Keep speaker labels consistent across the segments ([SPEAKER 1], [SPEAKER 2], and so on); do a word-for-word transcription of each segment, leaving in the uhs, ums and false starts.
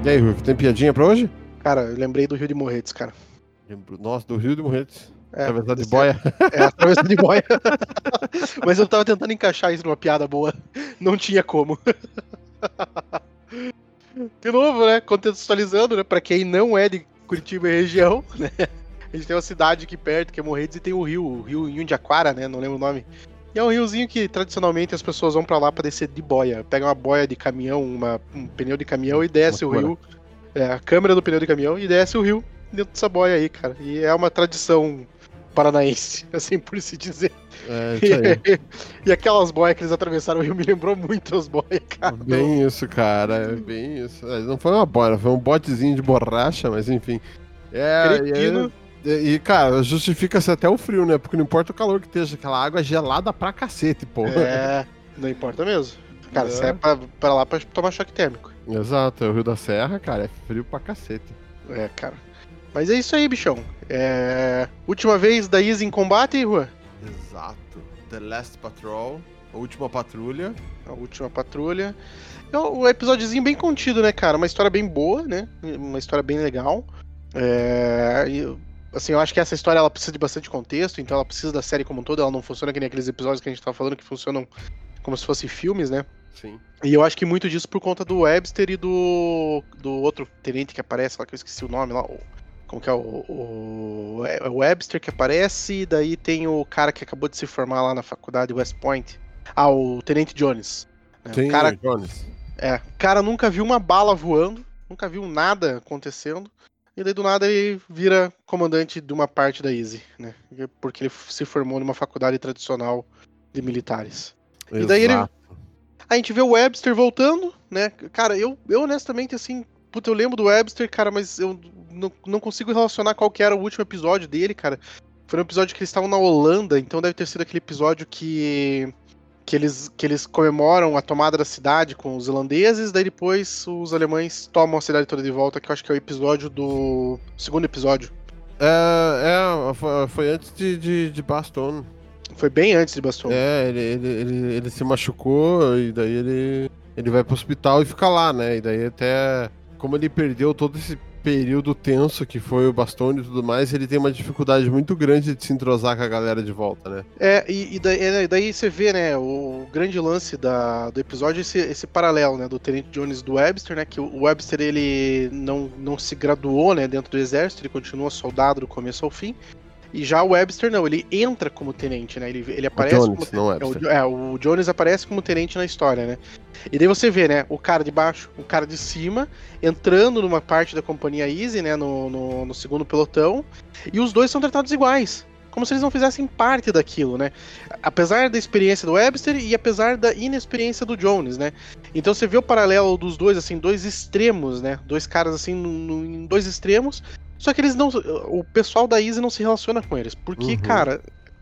[SPEAKER 1] E aí, Rui, tem piadinha pra hoje?
[SPEAKER 2] Cara, eu lembrei do Rio de Morretes, cara.
[SPEAKER 1] Nossa, do Rio de Morretes.
[SPEAKER 2] É,
[SPEAKER 1] Atravessar de
[SPEAKER 2] esse
[SPEAKER 1] boia.
[SPEAKER 2] É, é atravessar de boia. Mas eu tava tentando encaixar isso numa piada boa. Não tinha como. De novo, né? Contextualizando, né? Pra quem não é de Curitiba e região, né? A gente tem uma cidade aqui perto, que é Morretes, e tem o rio, o rio Inhandiaquara, né? Não lembro o nome. E é um riozinho que tradicionalmente as pessoas vão pra lá pra descer de boia. Pega uma boia de caminhão, uma, um pneu de caminhão e desce o rio. É, a câmera do pneu de caminhão e desce o rio dentro dessa boia aí, cara. E é uma tradição paranaense, assim por se dizer.
[SPEAKER 1] É, isso aí.
[SPEAKER 2] E, e aquelas boias que eles atravessaram o rio me lembrou muito as boias, cara.
[SPEAKER 1] Bem isso, cara. É bem isso. É, não foi uma boia, foi um botezinho de borracha, mas enfim. É,
[SPEAKER 2] Cretino.
[SPEAKER 1] e, é, e, cara, justifica-se até o frio, né? Porque não importa o calor que esteja, aquela água é gelada pra cacete, pô.
[SPEAKER 2] É, não importa mesmo. Cara,
[SPEAKER 1] É.
[SPEAKER 2] você é pra, pra lá pra tomar choque térmico.
[SPEAKER 1] Exato, é o Rio da Serra, cara, é frio pra cacete.
[SPEAKER 2] É, cara. Mas é isso aí, bichão. É... Última vez da Izzy em combate, Juan?
[SPEAKER 1] Exato. The Last Patrol, a última patrulha.
[SPEAKER 2] A última patrulha. É um episódiozinho bem contido, né, cara? Uma história bem boa, né? Uma história bem legal. É... e, assim, eu acho que essa história ela precisa de bastante contexto, então ela precisa da série como um todo. Ela não funciona que nem aqueles episódios que a gente tava falando que funcionam como se fossem filmes, né?
[SPEAKER 1] Sim.
[SPEAKER 2] E eu acho que muito disso por conta do Webster e do, do outro tenente que aparece lá, que eu esqueci o nome lá. O, como que é? O, o, é o Webster que aparece, e daí tem o cara que acabou de se formar lá na faculdade West Point. Ah, o Tenente Jones. Né?
[SPEAKER 1] Sim,
[SPEAKER 2] O cara,
[SPEAKER 1] Jones.
[SPEAKER 2] é, o cara nunca viu uma bala voando, nunca viu nada acontecendo. E daí do nada ele vira comandante de uma parte da Easy, né? Porque ele se formou numa faculdade tradicional de militares.
[SPEAKER 1] Exato.
[SPEAKER 2] E daí ele. A gente vê o Webster voltando, né? Cara, eu, eu honestamente, assim, puta, eu lembro do Webster, cara, mas eu não, não consigo relacionar qual que era o último episódio dele, cara. Foi um episódio que eles estavam na Holanda, então deve ter sido aquele episódio que, que, eles, que eles comemoram a tomada da cidade com os holandeses, daí depois os alemães tomam a cidade toda de volta, que eu acho que é o episódio do... segundo episódio.
[SPEAKER 1] É, é foi, foi antes de, de, de Bastogne.
[SPEAKER 2] Foi bem antes de Bastogne.
[SPEAKER 1] É, ele, ele, ele, ele se machucou e daí ele, ele vai pro hospital e fica lá, né? E daí até, como ele perdeu todo esse período tenso que foi o Bastogne e tudo mais, ele tem uma dificuldade muito grande de se entrosar com a galera de volta, né?
[SPEAKER 2] É, e, e daí, daí você vê, né, o grande lance da, do episódio, esse, esse paralelo, né, do Tenente Jones e do Webster, né, que o Webster, ele não, não se graduou, né, dentro do exército, ele continua soldado do começo ao fim. E já o Webster não, ele entra como tenente, né? Ele, ele aparece
[SPEAKER 1] o Jones,
[SPEAKER 2] como
[SPEAKER 1] não
[SPEAKER 2] é,
[SPEAKER 1] Webster.
[SPEAKER 2] o, é, o Jones aparece como tenente na história, né? E daí você vê, né? O cara de baixo, o cara de cima, entrando numa parte da companhia Easy, né? No, no, no segundo pelotão. E os dois são tratados iguais. Como se eles não fizessem parte daquilo, né? Apesar da experiência do Webster e apesar da inexperiência do Jones, né? Então você vê o paralelo dos dois, assim, dois extremos, né? Dois caras, assim, no, no, em dois extremos. Só que eles não. O pessoal da Easy não se relaciona com eles. Porque,
[SPEAKER 1] Uhum.
[SPEAKER 2] cara.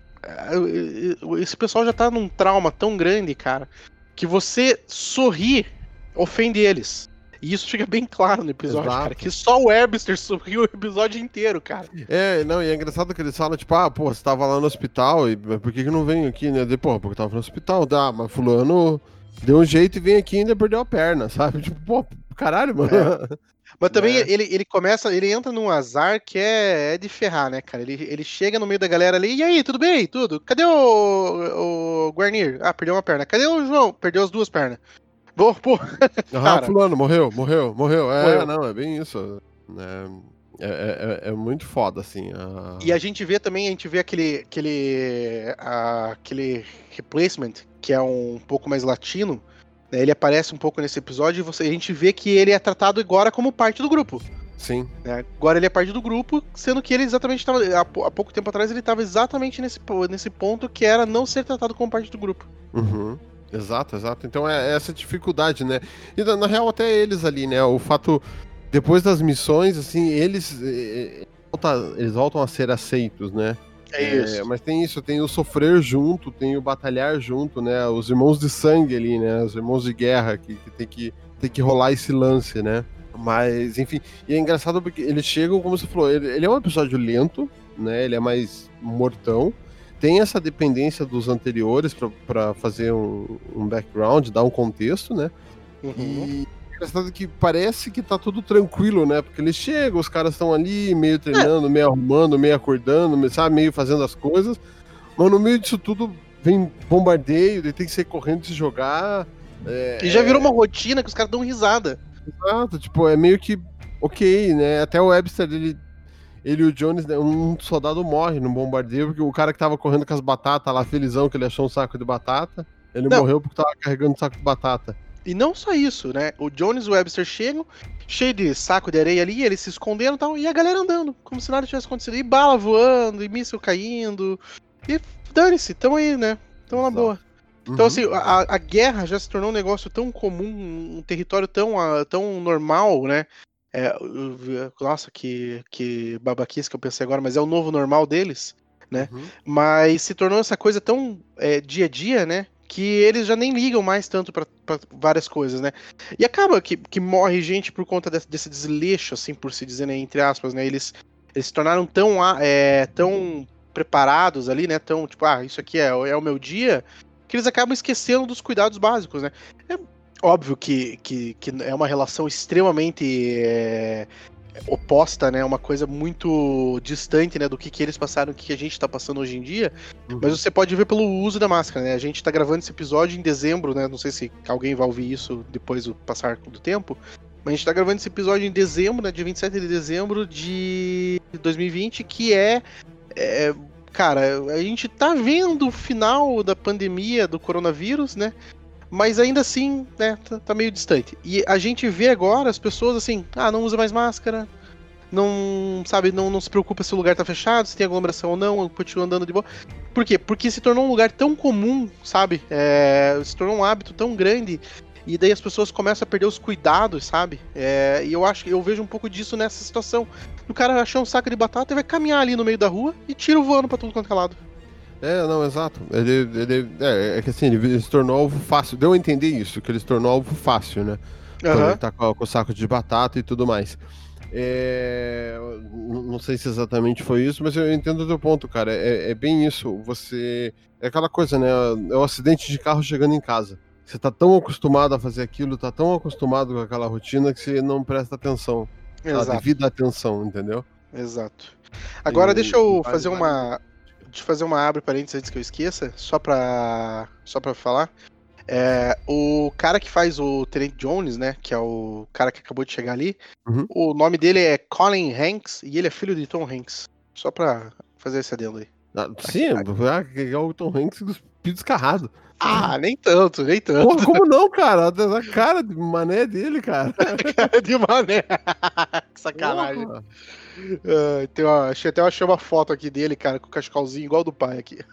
[SPEAKER 2] Esse pessoal já tá num trauma tão grande, cara. Que você sorrir ofende eles. E isso fica bem claro no episódio,
[SPEAKER 1] Exato.
[SPEAKER 2] cara. Que só o Webster sorriu o episódio inteiro, cara.
[SPEAKER 1] É, não, e é engraçado que eles falam, tipo, ah, pô, você tava lá no hospital, e por que que não vem aqui, né? De, pô, porque eu tava no hospital, dá, mas fulano deu um jeito e vem aqui e ainda perdeu a perna, sabe? Tipo, pô, caralho, mano.
[SPEAKER 2] É. Mas também
[SPEAKER 1] É.
[SPEAKER 2] ele, ele começa, ele entra num azar que é, é de ferrar, né, cara? Ele, ele chega no meio da galera ali, e aí, tudo bem? Tudo? Cadê o, o Guarnir? Ah, perdeu uma perna. Cadê o João? Perdeu as duas pernas. Pô, pô.
[SPEAKER 1] Aham,
[SPEAKER 2] Cara,
[SPEAKER 1] fulano, morreu, morreu, morreu. É,
[SPEAKER 2] morreu.
[SPEAKER 1] não, é bem isso. É, é, é, é muito foda, assim. A...
[SPEAKER 2] E a gente vê também, a gente vê aquele, aquele, a, aquele replacement, que é um pouco mais latino, né? Ele aparece um pouco nesse episódio e você, a gente vê que ele é tratado agora como parte do grupo.
[SPEAKER 1] Sim.
[SPEAKER 2] Né? Agora ele é parte do grupo, sendo que ele exatamente estava, há, há pouco tempo atrás, ele estava exatamente nesse, nesse ponto que era não ser tratado como parte do grupo.
[SPEAKER 1] Uhum. Exato, exato. Então é essa dificuldade, né? E na, na real até eles ali, né? O fato, depois das missões, assim, eles, eles, eles voltam a ser aceitos, né?
[SPEAKER 2] É isso.
[SPEAKER 1] É, mas tem isso, tem o sofrer junto, tem o batalhar junto, né? Os irmãos de sangue ali, né? Os irmãos de guerra que, que tem que tem que rolar esse lance, né? Mas, enfim, e é engraçado porque eles chegam, como você falou, ele, ele é um episódio lento, né? Ele é mais mortão. Tem essa dependência dos anteriores para fazer um, um background, dar um contexto, né?
[SPEAKER 2] Uhum.
[SPEAKER 1] E engraçado que parece que tá tudo tranquilo, né? Porque eles chegam, os caras estão ali, meio treinando, é. meio arrumando, meio acordando, meio, sabe? Meio fazendo as coisas. Mas no meio disso tudo vem bombardeio, daí tem que sair correndo e se jogar. É,
[SPEAKER 2] e já virou uma rotina que os caras dão risada.
[SPEAKER 1] Exato, tipo, é meio que ok, né? Até o Webster, ele, ele e o Jones, né? Um soldado morre no bombardeio, porque o cara que tava correndo com as batatas lá, felizão, que ele achou um saco de batata, ele não. morreu porque tava carregando um saco de batata.
[SPEAKER 2] E não só isso, né? O Jones e o Webster chegam, cheio de saco de areia ali, eles se escondendo e tal, e a galera andando, como se nada tivesse acontecido. E bala voando, e míssil caindo. E dane-se, tamo aí, né? Tamo na boa. Então, uhum. assim, a, a guerra já se tornou um negócio tão comum, um território tão, uh, tão normal, né? É, uh, nossa, que, que babaquice que eu pensei agora, mas é o novo normal deles, né? Uhum. Mas se tornou essa coisa tão é, dia a dia, né? Que eles já nem ligam mais tanto pra, pra várias coisas, né? E acaba que, que morre gente por conta desse, desse desleixo, assim, por se dizer, né, entre aspas, né? Eles, eles se tornaram tão, é, tão preparados ali, né? Tão, tipo, ah, isso aqui é, é o meu dia, que eles acabam esquecendo dos cuidados básicos, né? É óbvio que, que, que é uma relação extremamente é, oposta, né? Uma coisa muito distante, né? Do que, que eles passaram, o que, que a gente tá passando hoje em dia. Uhum. Mas você pode ver pelo uso da máscara, né? A gente tá gravando esse episódio em dezembro, né? Não sei se alguém vai ouvir isso depois do passar do tempo. Mas a gente tá gravando esse episódio em dezembro, né? Dia vinte e sete de dezembro de dois mil e vinte, que é... é cara, a gente tá vendo o final da pandemia do coronavírus, né? Mas ainda assim, né, tá, tá meio distante. E a gente vê agora as pessoas assim, ah, não usa mais máscara, não, sabe, não, não se preocupa se o lugar tá fechado, se tem aglomeração ou não, continua andando de boa. Por quê? Porque se tornou um lugar tão comum, sabe? É, se tornou um hábito tão grande. E daí as pessoas começam a perder os cuidados, sabe? É, e eu acho eu vejo um pouco disso nessa situação. O cara achou um saco de batata e vai caminhar ali no meio da rua e tira voando pra tudo quanto é lado.
[SPEAKER 1] É, não, exato. Ele, ele, é, é que assim, ele se tornou alvo fácil. Deu a entender isso, que ele se tornou alvo fácil, né? Uhum. Quando ele tá com, com o saco de batata e tudo mais. É, não sei se exatamente foi isso, mas eu entendo o teu ponto, cara. É, é bem isso. Você. É aquela coisa, né? É o acidente de carro chegando em casa. Você tá tão acostumado a fazer aquilo, tá tão acostumado com aquela rotina que você não presta atenção. Exato. A devida atenção, entendeu?
[SPEAKER 2] Exato. Agora e, deixa eu fazer uma. Deixa eu fazer uma abre parênteses antes que eu esqueça, só pra. Só pra falar. É, o cara que faz o Tenente Jones, né? Que é o cara que acabou de chegar ali. Uhum. O nome dele é Colin Hanks e ele é filho de Tom Hanks. Só pra fazer esse adendo aí.
[SPEAKER 1] Ah, sim, é o Tom Hanks dos pidos carrados.
[SPEAKER 2] Ah, nem tanto, nem tanto.
[SPEAKER 1] Porra, como não, cara? A cara de mané dele, cara.
[SPEAKER 2] Cara de mané. Que sacanagem. Uh, tem uma, achei até eu achei uma foto aqui dele, cara, com o cachalzinho igual do pai aqui.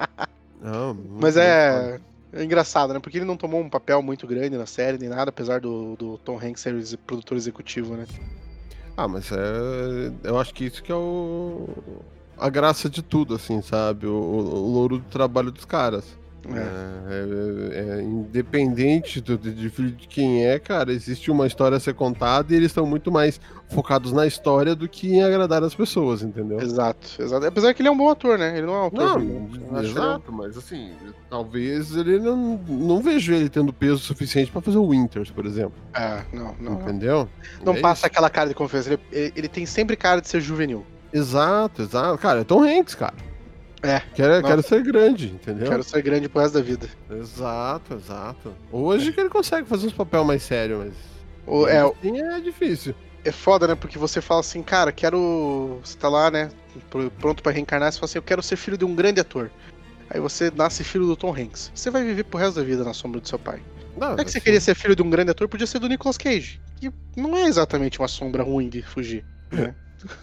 [SPEAKER 1] Não,
[SPEAKER 2] mas é, é engraçado, né? Porque ele não tomou um papel muito grande na série, nem nada, apesar do, do Tom Hanks ser o produtor executivo, né?
[SPEAKER 1] Ah, mas é, eu acho que isso que é o, a graça de tudo, assim, sabe? O, o louro do trabalho dos caras. É. É, é, é, independente do, de, de quem é, cara, existe uma história a ser contada e eles estão muito mais focados na história do que em agradar as pessoas, entendeu?
[SPEAKER 2] Exato, exato. Apesar que ele é um bom ator, né? Ele não é um autor.
[SPEAKER 1] Não, exato, mas assim, talvez ele não, não vejo ele tendo peso suficiente pra fazer o Winters, por exemplo.
[SPEAKER 2] É, não, não.
[SPEAKER 1] Entendeu?
[SPEAKER 2] Não
[SPEAKER 1] é
[SPEAKER 2] passa
[SPEAKER 1] isso.
[SPEAKER 2] Aquela cara de confiança. Ele, ele, ele tem sempre cara de ser juvenil.
[SPEAKER 1] Exato, exato. Cara, é Tom Hanks, cara.
[SPEAKER 2] É.
[SPEAKER 1] Quero, quero ser grande, entendeu?
[SPEAKER 2] Quero ser grande pro resto da vida.
[SPEAKER 1] Exato, exato. Hoje é. que ele consegue fazer uns papéis mais sérios, mas.
[SPEAKER 2] O, é,
[SPEAKER 1] assim é difícil.
[SPEAKER 2] É foda, né? Porque você fala assim, cara, quero. Você tá lá, né? Pronto pra reencarnar, você fala assim, eu quero ser filho de um grande ator. Aí você nasce filho do Tom Hanks. Você vai viver pro resto da vida na sombra do seu pai. Não, é que você assim... queria ser filho de um grande ator, podia ser do Nicolas Cage. Que não é exatamente uma sombra ruim de fugir, né?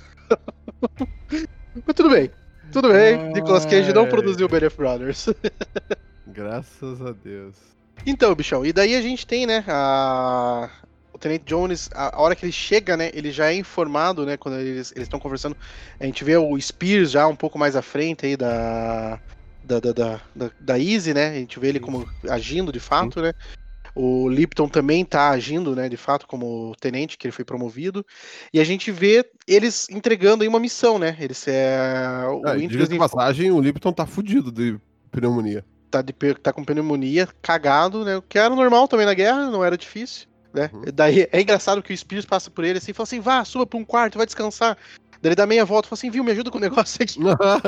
[SPEAKER 2] Mas tudo bem. Tudo bem, ah, Nicolas Cage não produziu Band of Brothers.
[SPEAKER 1] Graças a Deus.
[SPEAKER 2] Então, bichão, e daí a gente tem, né, a... o Tenente Jones, a hora que ele chega, né, ele já é informado, né, quando eles estão conversando, a gente vê o Spears já um pouco mais à frente aí da, da, da, da, da, da Easy, né, a gente vê ele como agindo de fato, Sim. né. O Lipton também tá agindo, né, de fato, como tenente, que ele foi promovido. E a gente vê eles entregando aí uma missão, né? Eles é...
[SPEAKER 1] O é, diga de passagem, o Lipton tá fudido de pneumonia.
[SPEAKER 2] Tá, de, tá com pneumonia, cagado, né? O que era normal também na guerra, não era difícil. né? Uhum. Daí é engraçado que o Spears passa por ele assim e fala assim, vá, suba pra um quarto, vai descansar. Daí ele dá meia volta e fala assim, viu, me ajuda com o negócio aqui.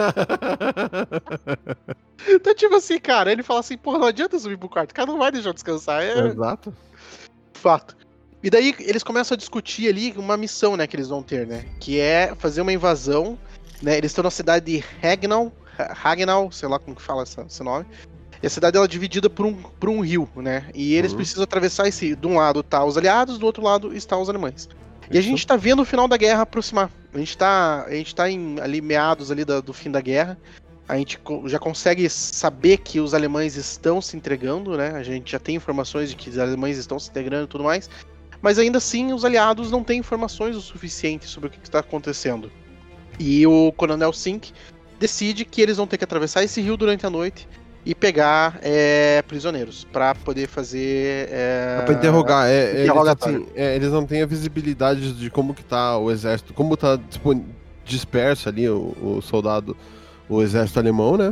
[SPEAKER 2] Então, tipo assim, cara, ele fala assim, porra, não adianta subir pro quarto, o cara não vai deixar eu descansar. É...
[SPEAKER 1] Exato.
[SPEAKER 2] Fato. E daí eles começam a discutir ali uma missão, né, que eles vão ter, né? Que é fazer uma invasão, né? Eles estão na cidade de Hagnall, Hagnall, sei lá como que fala essa, esse nome. E a cidade ela é dividida por um, por um rio, né? E eles uhum. precisam atravessar esse... De um lado tá os aliados, do outro lado estão os alemães. E a gente tá vendo o final da guerra aproximar. A gente tá, a gente tá em ali, meados ali da, do fim da guerra. A gente já consegue saber que os alemães estão se entregando, né? A gente já tem informações de que os alemães estão se integrando e tudo mais. Mas ainda assim, os aliados não têm informações o suficiente sobre o que está acontecendo. E o Coronel Sink decide que eles vão ter que atravessar esse rio durante a noite e pegar é, prisioneiros para poder fazer... É,
[SPEAKER 1] para interrogar. É, eles, assim, é, eles não têm a visibilidade de como que tá o exército, como tá disperso ali o, o soldado, o exército alemão, né?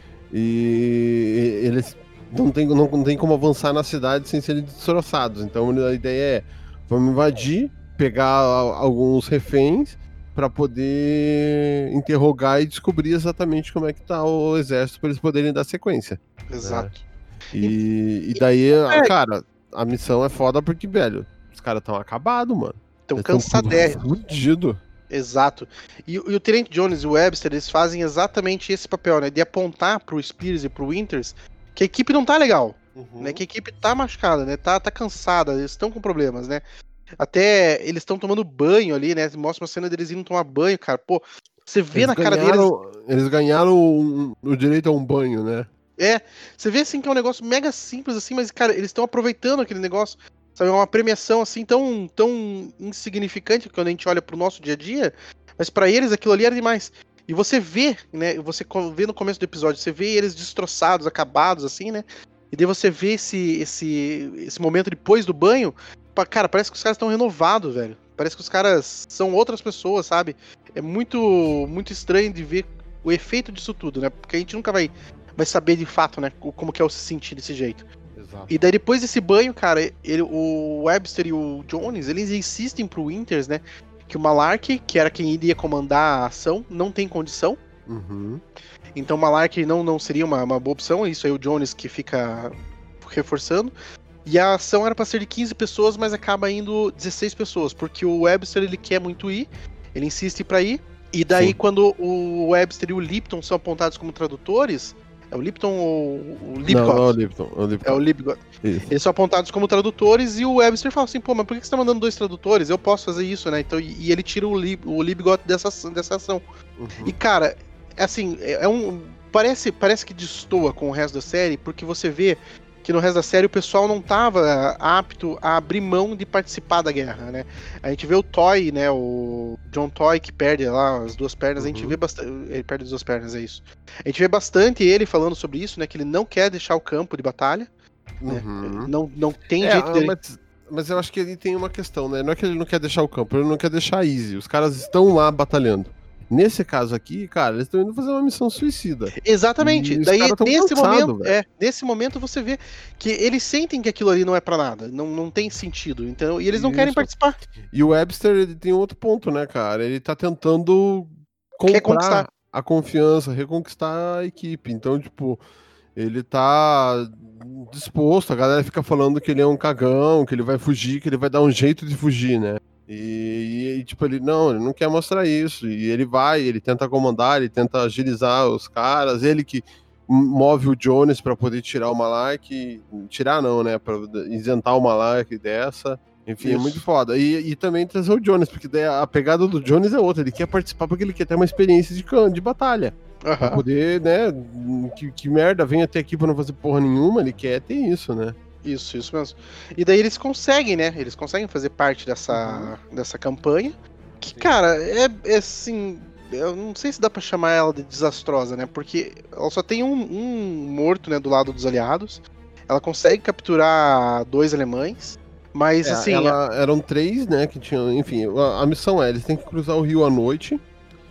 [SPEAKER 1] E eles não tem, não, não tem como avançar na cidade sem serem destroçados. Então a ideia é, vamos invadir, pegar alguns reféns para poder interrogar e descobrir exatamente como é que tá o exército para eles poderem dar sequência.
[SPEAKER 2] Exato.
[SPEAKER 1] Né? E, e daí, é. cara, a missão é foda porque, velho, os caras estão acabados, mano.
[SPEAKER 2] Estão cansadérrimos.
[SPEAKER 1] Fudido.
[SPEAKER 2] Exato. E, e o Tenente Jones e o Webster, eles fazem exatamente esse papel, né? De apontar pro Spears e pro Winters que a equipe não tá legal, uhum. né? Que a equipe tá machucada, né? Tá, tá cansada, eles estão com problemas, né? Até eles estão tomando banho ali, né? Mostra uma cena deles indo tomar banho, cara. Pô, você vê eles na cara
[SPEAKER 1] ganharam,
[SPEAKER 2] deles...
[SPEAKER 1] Eles ganharam o, o direito a um banho, né?
[SPEAKER 2] É, você vê assim que é um negócio mega simples assim, mas, cara, eles estão aproveitando aquele negócio, sabe? É uma premiação assim tão, tão insignificante quando a gente olha pro nosso dia a dia, mas pra eles aquilo ali era demais. E você vê, né? Você vê no começo do episódio, você vê eles destroçados, acabados, assim, né? E daí você vê esse, esse, esse momento depois do banho, cara, parece que os caras estão renovados, velho. Parece que os caras são outras pessoas, sabe? É muito, muito estranho de ver o efeito disso tudo, né? Porque a gente nunca vai, vai saber de fato, né? Como que é o se sentir desse jeito. Exato. E daí depois desse banho, cara, ele, o Webster e o Jones, eles insistem pro Winters, né? Que o Malarkey, que era quem iria comandar a ação, não tem condição.
[SPEAKER 1] Uhum.
[SPEAKER 2] Então o Malarkey não, não seria uma, uma boa opção. Isso aí o Jones que fica reforçando. E a ação era para ser de quinze pessoas, mas acaba indo dezesseis pessoas, porque o Webster ele quer muito ir, ele insiste para ir, e daí Sim. quando o Webster e o Lipton são apontados como tradutores, é o Lipton ou o Lipgott?
[SPEAKER 1] Não, não é o Lipton. É o Lipgott.
[SPEAKER 2] É o Lipgott. Eles são apontados como tradutores e o Webster fala assim, pô, mas por que você tá mandando dois tradutores? Eu posso fazer isso, né? Então, e, e ele tira o, Lip, o Lipgott dessa, dessa ação. Uhum. E, cara, assim, é um... Parece, parece que destoa com o resto da série, porque você vê que no resto da série o pessoal não estava apto a abrir mão de participar da guerra, né? A gente vê o Toy, né, o John Toy que perde lá as duas pernas, uhum. a gente vê bastante, ele perde as duas pernas, é isso. A gente vê bastante ele falando sobre isso, né, que ele não quer deixar o campo de batalha, né?
[SPEAKER 1] Uhum.
[SPEAKER 2] Não, não tem
[SPEAKER 1] é,
[SPEAKER 2] jeito dele...
[SPEAKER 1] Mas, mas eu acho que ele tem uma questão, né, não é que ele não quer deixar o campo, ele não quer deixar easy, os caras estão lá batalhando. Nesse caso aqui, cara, eles estão indo fazer uma missão suicida.
[SPEAKER 2] Exatamente. Daí, nesse cansado, momento, é, nesse momento, você vê que eles sentem que aquilo ali não é pra nada, não, não tem sentido, então, e eles não Isso. querem participar.
[SPEAKER 1] E o Webster, ele tem outro ponto, né, cara? Ele tá tentando comprar a confiança, reconquistar a equipe. Então, tipo, ele tá disposto, a galera fica falando que ele é um cagão, que ele vai fugir, que ele vai dar um jeito de fugir, né? E, e, tipo, ele não, ele não quer mostrar isso. E ele vai, ele tenta comandar, ele tenta agilizar os caras, ele que move o Jones para poder tirar o Malarkey. Tirar não, né? Pra isentar o Malarkey dessa. Enfim, isso. É muito foda. E, e também trazer o Jones, porque daí a pegada do Jones é outra. Ele quer participar porque ele quer ter uma experiência de, de batalha. Uhum. Pra poder, né? Que, que merda, vem até aqui pra não fazer porra nenhuma. Ele quer ter isso, né?
[SPEAKER 2] Isso, isso mesmo. E daí eles conseguem, né? Eles conseguem fazer parte dessa, uhum. dessa campanha. Que, cara, é, é assim... Eu não sei se dá pra chamar ela de desastrosa, né? Porque ela só tem um, um morto, né? Do lado dos aliados. Ela consegue capturar dois alemães. Mas,
[SPEAKER 1] é,
[SPEAKER 2] assim...
[SPEAKER 1] Ela, eram três, né? Que tinham... Enfim, a, a missão é... Eles têm que cruzar o rio à noite.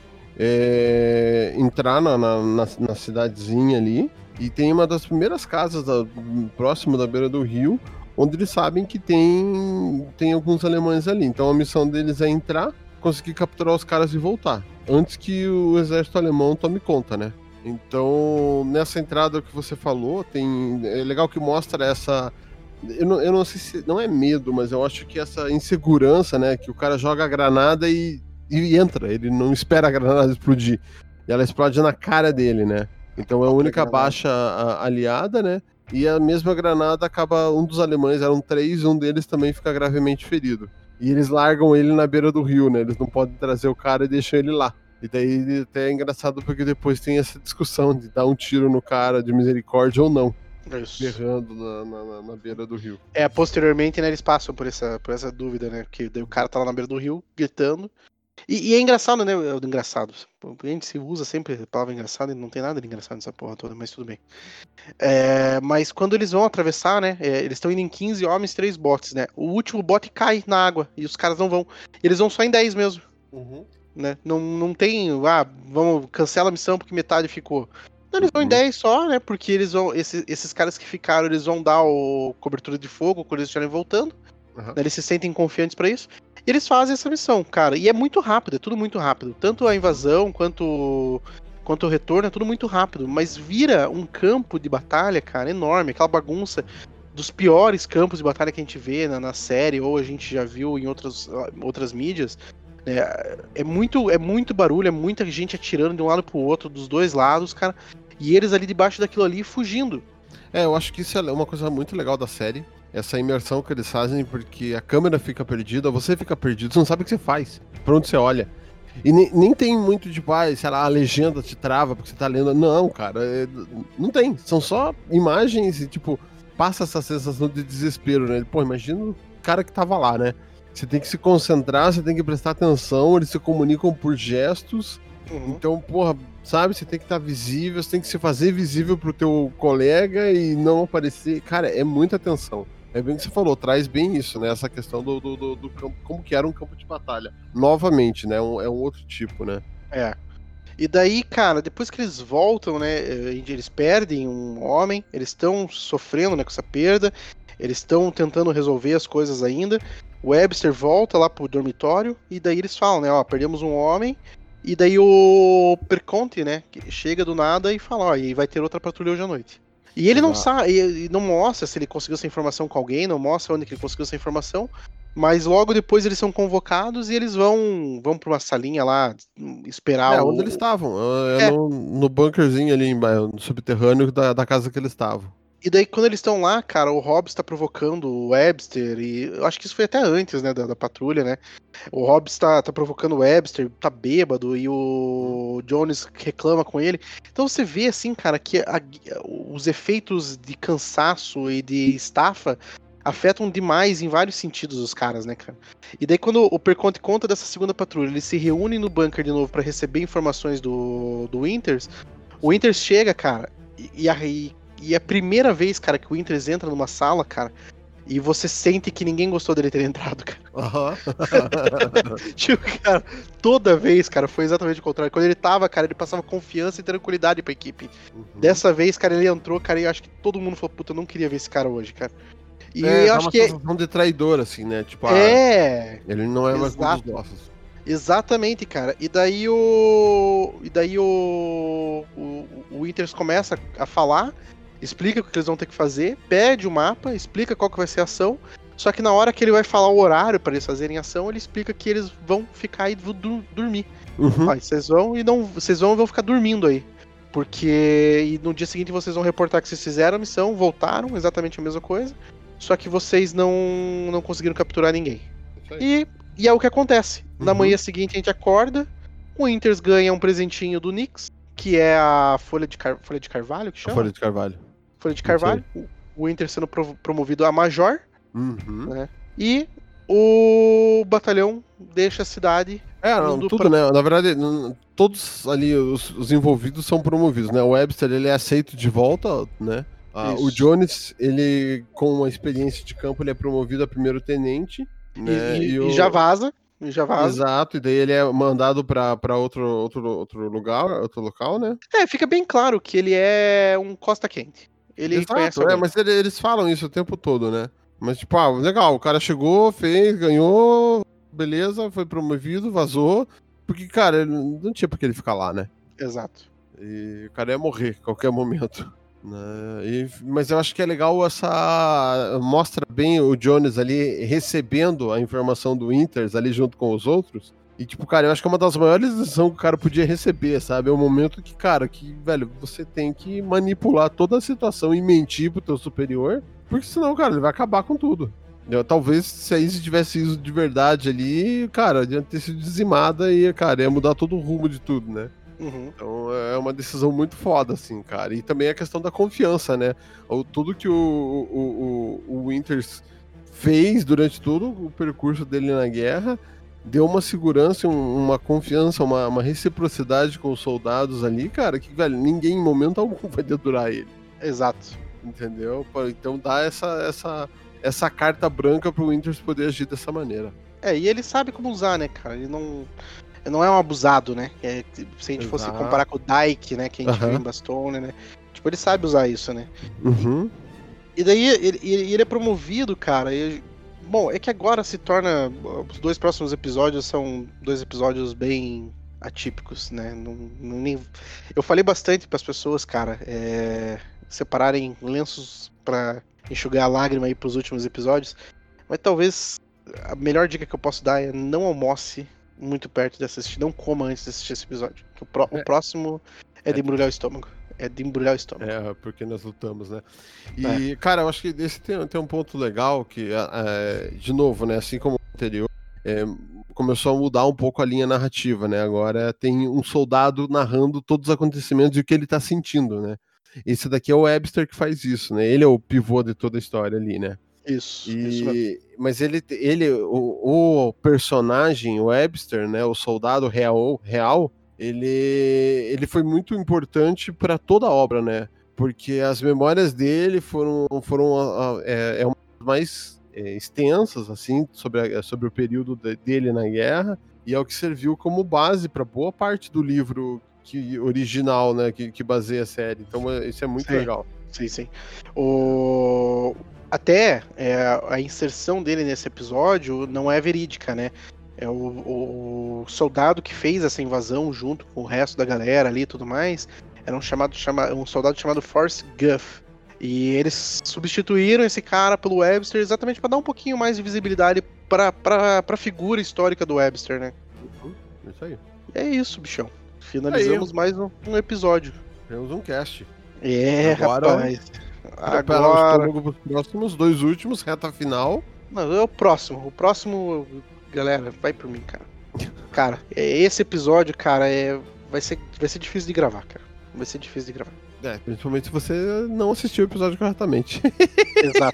[SPEAKER 1] É, entrar na, na, na, na cidadezinha ali. E tem uma das primeiras casas da, próximo da beira do rio, onde eles sabem que tem, tem alguns alemães ali. Então a missão deles é entrar, conseguir capturar os caras e voltar, antes que o exército alemão tome conta, né? Então, nessa entrada que você falou, tem é legal que mostra essa... Eu não, eu não sei se... Não é medo, mas eu acho que essa insegurança, né? Que o cara joga a granada e, e entra. Ele não espera a granada explodir. E ela explode na cara dele, né? Então é a única baixa a, aliada, né? E a mesma granada acaba... Um dos alemães, eram três, um deles também fica gravemente ferido. E eles largam ele na beira do rio, né? Eles não podem trazer o cara e deixam ele lá. E daí até é engraçado porque depois tem essa discussão de dar um tiro no cara de misericórdia ou não.
[SPEAKER 2] Isso.
[SPEAKER 1] Berrando na, na, na beira do rio.
[SPEAKER 2] É, posteriormente, né, eles passam por essa, por essa dúvida, né? Que daí o cara tá lá na beira do rio, gritando. E, e é engraçado, né? É engraçado. A gente se usa sempre a palavra engraçado e não tem nada de engraçado nessa porra toda, mas tudo bem. É, mas quando eles vão atravessar, né? É, eles estão indo em quinze homens, três botes, né? O último bote cai na água e os caras não vão. Eles vão só em dez mesmo.
[SPEAKER 1] Uhum.
[SPEAKER 2] Né? Não, não tem, ah, vamos, cancela a missão porque metade ficou. Não, eles vão em dez só, né? Porque eles vão, esses, esses caras que ficaram, eles vão dar o cobertura de fogo quando eles estiverem voltando. Uhum. Né? Eles se sentem confiantes pra isso. E eles fazem essa missão, cara. E é muito rápido, é tudo muito rápido. Tanto a invasão quanto, quanto o retorno é tudo muito rápido. Mas vira um campo de batalha, cara, enorme. Aquela bagunça dos piores campos de batalha que a gente vê na, na série, ou a gente já viu em outras, outras mídias. É, é, muito, é muito barulho, é muita gente atirando de um lado pro outro, dos dois lados, cara. E eles ali debaixo daquilo ali fugindo.
[SPEAKER 1] É, eu acho que isso é uma coisa muito legal da série. Essa imersão que eles fazem, porque a câmera fica perdida, você fica perdido, você não sabe o que você faz, pra onde você olha. E nem, nem tem muito, tipo, ah, sei lá, a legenda te trava porque você tá lendo. Não, cara, é, não tem. São só imagens e, tipo, passa essa sensação de desespero, né? Pô, imagina o cara que tava lá, né? Você tem que se concentrar, você tem que prestar atenção, eles se comunicam por gestos. Uhum. Então, porra, sabe, você tem que estar visível, você tem que se fazer visível pro teu colega e não aparecer. Cara, é muita atenção. É bem o que você falou, traz bem isso, né? Essa questão do, do, do, do campo, como que era um campo de batalha. Novamente, né? Um, é um outro tipo, né?
[SPEAKER 2] É. E daí, cara, depois que eles voltam, né? Eles perdem um homem, eles estão sofrendo, né, com essa perda, eles estão tentando resolver as coisas ainda. O Webster volta lá pro dormitório e daí eles falam, né, ó, perdemos um homem. E daí o Perconte, né, chega do nada e fala, ó, e vai ter outra patrulha hoje à noite. E ele Exato. não sabe, não mostra se ele conseguiu essa informação com alguém, não mostra onde que ele conseguiu essa informação, mas logo depois eles são convocados e eles vão vão pra uma salinha lá esperar
[SPEAKER 1] é,
[SPEAKER 2] o...
[SPEAKER 1] onde eles estavam, é, é. No, no bunkerzinho ali, no subterrâneo da, da casa que eles estavam.
[SPEAKER 2] E daí, quando eles estão lá, cara, o Hobbs tá provocando o Webster, e eu acho que isso foi até antes, né, da, da patrulha, né? O Hobbs tá, tá provocando o Webster, tá bêbado, e o Jones reclama com ele. Então você vê, assim, cara, que a, os efeitos de cansaço e de estafa afetam demais em vários sentidos os caras, né, cara? E daí, quando o Perconte conta dessa segunda patrulha, eles se reúnem no bunker de novo pra receber informações do, do Winters, o Winters chega, cara, e, e, e E é a primeira vez, cara, que o Winters entra numa sala, cara, e você sente que ninguém gostou dele ter entrado, cara. Uhum. Tipo, cara, toda vez, cara, foi exatamente o contrário. Quando ele tava, cara, ele passava confiança e tranquilidade pra equipe. Uhum. Dessa vez, cara, ele entrou, cara, e eu acho que todo mundo falou, puta, eu não queria ver esse cara hoje, cara. E
[SPEAKER 1] é,
[SPEAKER 2] eu
[SPEAKER 1] dá
[SPEAKER 2] acho
[SPEAKER 1] uma
[SPEAKER 2] que
[SPEAKER 1] sensação de traidor, assim, né? Tipo,
[SPEAKER 2] é...
[SPEAKER 1] Ah, ele não é mais um dos nossos.
[SPEAKER 2] Exatamente, cara. E daí o... E daí o... O, o Winters começa a falar... Explica o que eles vão ter que fazer, pede o mapa, explica qual que vai ser a ação, só que na hora que ele vai falar o horário para eles fazerem a ação, ele explica que eles vão ficar e vão dur- dormir.
[SPEAKER 1] Uhum.
[SPEAKER 2] Aí vocês vão e não, vocês vão e vão ficar dormindo aí. Porque e no dia seguinte vocês vão reportar que vocês fizeram a missão, voltaram, exatamente a mesma coisa, só que vocês não, não conseguiram capturar ninguém. E, e é o que acontece. Uhum. Na manhã seguinte a gente acorda, o Winters ganha um presentinho do Knicks, que é a folha de, car- folha de carvalho, que chama?
[SPEAKER 1] A folha de carvalho.
[SPEAKER 2] Folha de Carvalho, o Winter sendo pro, promovido a Major,
[SPEAKER 1] uhum.
[SPEAKER 2] né? E o batalhão deixa a cidade.
[SPEAKER 1] É, não, tudo, pra... né? Na verdade, todos ali, os, os envolvidos são promovidos, né? O Webster, ele é aceito de volta, né? Ah, o Jones, ele, com uma experiência de campo, ele é promovido a primeiro tenente, né?
[SPEAKER 2] E, e,
[SPEAKER 1] e, o...
[SPEAKER 2] e já vaza. E já vaza.
[SPEAKER 1] Exato, e daí ele é mandado pra, pra outro, outro, outro lugar, outro local, né?
[SPEAKER 2] É, fica bem claro que ele é um Costa Quente. Ele
[SPEAKER 1] Exato,
[SPEAKER 2] conhece
[SPEAKER 1] é,
[SPEAKER 2] alguém.
[SPEAKER 1] mas ele, eles falam isso o tempo todo, né? Mas, tipo, ah, legal, o cara chegou, fez, ganhou, beleza, foi promovido, vazou. Porque, cara, ele não tinha por que ele ficar lá, né?
[SPEAKER 2] Exato.
[SPEAKER 1] E o cara ia morrer a qualquer momento. Né? E, mas eu acho que é legal essa. Mostra bem o Jones ali recebendo a informação do Winters ali junto com os outros. E, tipo, cara, eu acho que é uma das maiores lições que o cara podia receber, sabe? É o momento que, cara, que, velho, você tem que manipular toda a situação e mentir pro teu superior, porque senão, cara, ele vai acabar com tudo. Eu, talvez se a Izzy tivesse isso de verdade ali, cara, ia ter sido dizimada e, cara, ia mudar todo o rumo de tudo, né?
[SPEAKER 2] Uhum.
[SPEAKER 1] Então é uma decisão muito foda, assim, cara. E também a questão da confiança, né? O, tudo que o, o, o, o Winters fez durante todo o percurso dele na guerra deu uma segurança, um, uma confiança, uma, uma reciprocidade com os soldados ali, cara, que, velho, ninguém em momento algum vai dedurar ele.
[SPEAKER 2] Exato.
[SPEAKER 1] Entendeu? Então dá essa, essa, essa carta branca pro Winters poder agir dessa maneira.
[SPEAKER 2] É, e ele sabe como usar, né, cara? Ele não... Ele não é um abusado, né? É, se a gente Exato. fosse comparar com o Dyke, né? Que a gente uhum. viu em Bastone, né? Tipo, ele sabe usar isso, né?
[SPEAKER 1] Uhum.
[SPEAKER 2] E, e daí ele, ele é promovido, cara. E, bom, é que agora se torna... Os dois próximos episódios são dois episódios bem atípicos, né? Não, não, nem... Eu falei bastante para as pessoas, cara, é... separarem lenços para enxugar a lágrima aí pros últimos episódios. Mas talvez a melhor dica que eu posso dar é não almoce muito perto de assistir, não coma antes de assistir esse episódio. O, pró é. o próximo é de embrulhar o estômago. É de embrulhar o estômago.
[SPEAKER 1] É, porque nós lutamos, né? E, é. cara, eu acho que esse tem, tem um ponto legal que, é, de novo, né? Assim como o anterior, é, começou a mudar um pouco a linha narrativa, né? Agora tem um soldado narrando todos os acontecimentos e o que ele tá sentindo, né? Esse daqui é o Webster que faz isso, né? Ele é o pivô de toda a história ali, né?
[SPEAKER 2] Isso,
[SPEAKER 1] e,
[SPEAKER 2] isso mesmo.
[SPEAKER 1] Mas ele, ele o, o personagem, o Webster, né, o soldado real, real ele, ele foi muito importante para toda a obra, né? Porque as memórias dele foram, foram é, é uma das mais é, extensas, assim, sobre, a, sobre o período de, dele na guerra, e é o que serviu como base para boa parte do livro que, original, né, que, que baseia a série. Então isso é muito
[SPEAKER 2] sim,
[SPEAKER 1] legal.
[SPEAKER 2] Sim, sim. O... Até é, a inserção dele nesse episódio não é verídica, né? É o, o soldado que fez essa invasão junto com o resto da galera ali e tudo mais, era um, chamado, chama, um soldado chamado Forrest Guff. E eles substituíram esse cara pelo Webster exatamente para dar um pouquinho mais de visibilidade para a figura histórica do Webster, né?
[SPEAKER 1] Uhum, isso aí.
[SPEAKER 2] É isso, bichão. Finalizamos aí. mais um, um episódio.
[SPEAKER 1] Temos um cast.
[SPEAKER 2] É,
[SPEAKER 1] Agora,
[SPEAKER 2] rapaz.
[SPEAKER 1] Agora o estômago pros próximos, dois últimos, reta final.
[SPEAKER 2] Não, é o próximo. O próximo, galera, vai por mim, cara. Cara, esse episódio, cara, é... vai, ser... vai ser difícil de gravar, cara. Vai ser difícil de gravar.
[SPEAKER 1] É, principalmente se você não assistiu o episódio corretamente.
[SPEAKER 2] Exato.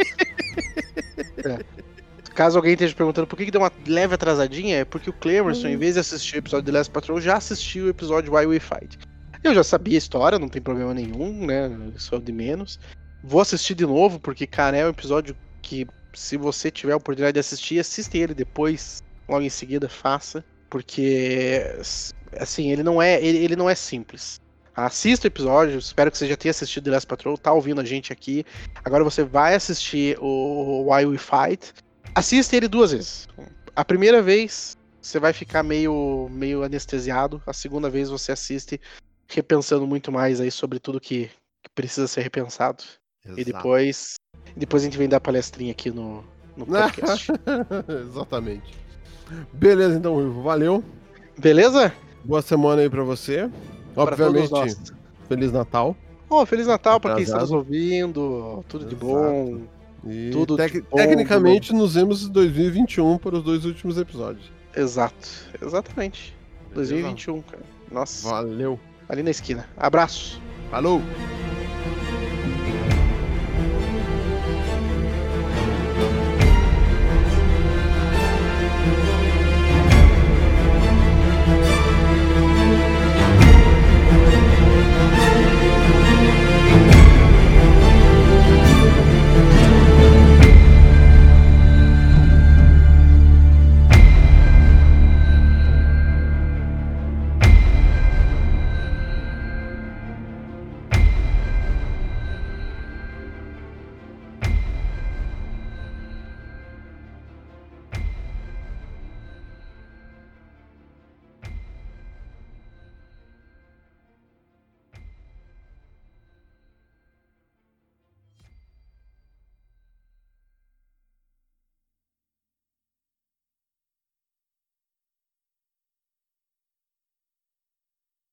[SPEAKER 2] É. Caso alguém esteja perguntando por que, que deu uma leve atrasadinha, é porque o Clemerson, hum. em vez de assistir o episódio de Last Patrol, já assistiu o episódio Why We Fight. Eu já sabia a história, não tem problema nenhum, né? Isso é o de menos. Vou assistir de novo, porque, cara, é um episódio que, se você tiver a oportunidade de assistir, assista ele depois, logo em seguida, faça. Porque, assim, ele não é, ele, ele não é simples. Assista o episódio, espero que você já tenha assistido The Last Patrol, tá ouvindo a gente aqui. Agora você vai assistir o Why We Fight. Assista ele duas vezes. A primeira vez, você vai ficar meio, meio anestesiado. A segunda vez, você assiste repensando muito mais aí sobre tudo que, que precisa ser repensado. Exato. E depois, depois a gente vem dar palestrinha aqui no, no podcast.
[SPEAKER 1] Exatamente. Beleza, então, Ivo. Valeu.
[SPEAKER 2] Beleza?
[SPEAKER 1] Boa semana aí pra você. Pra obviamente, Feliz Natal.
[SPEAKER 2] Oh, Feliz Natal pra quem está nos ouvindo. Tudo Exato. de bom.
[SPEAKER 1] E
[SPEAKER 2] tudo
[SPEAKER 1] tec-
[SPEAKER 2] de bom,
[SPEAKER 1] tecnicamente, nos vemos em dois mil e vinte e um para os dois últimos episódios.
[SPEAKER 2] Exato. Exatamente. Beleza. dois mil e vinte e um, cara. Nossa.
[SPEAKER 1] Valeu.
[SPEAKER 2] Ali na esquina. Abraço.
[SPEAKER 1] Falou.